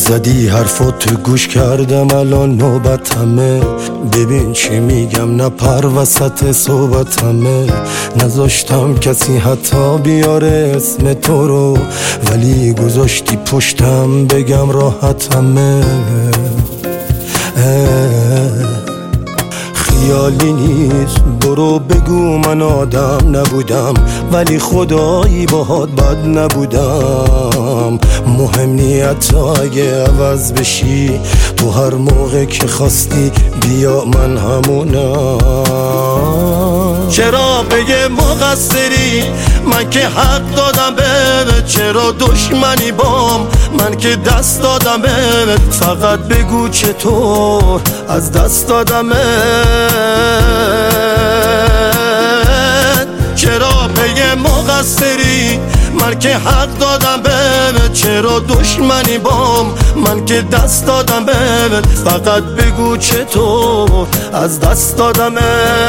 زدی حرفات تو گوش کردم الان نوبتمه، ببین چی میگم نه پر وسط صحبتمه. نذاشتم کسی حتی بیاره اسم تو رو، ولی گذاشتی پشتم بگم راحتمه. خیالی نیست برو بگو من آدم نبودم، ولی خدایی باهات بد نبودم. مهم نیت اگه عوض بشی، تو هر موقع که خواستی بیا من همونم. چرا بگه مقصری من که حق دادم بهت، چرا دشمنی بام من که دست دادم بهت. فقط بگو چطور از دست دادمت. چرا بگه مقصری من که حق دادم بهت، چرا دشمنی بام من که دست دادم بهت. فقط بگو چطور از دست دادمت.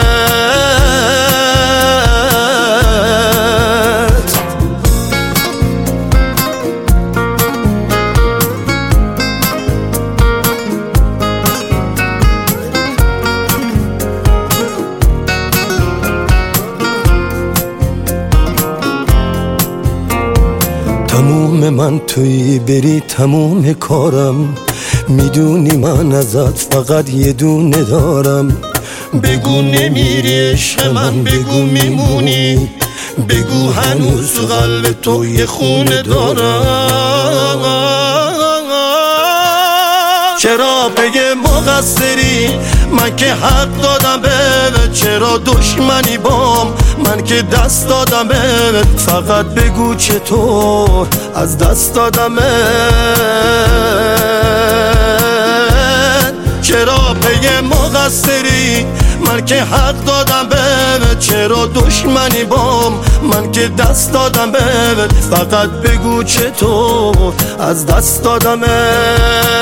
تموم من توی بری تموم کارم، میدونی من ازت فقط یه دونه دارم. بگو نمیری عشق من، بگو میمونی، بگو هنوز تو قلب تو یه خونه دارم. چرا بگه مقصری من که حق دادم بهت، چرا دشمنی بام من که دست دادم بهت. فقط بگو چطور از دست دادمت. چرا بگه مقصری من که حق دادم بهت، چرا دشمنی بام من که دست دادم بهت. فقط بگو چطور از دست دادمت.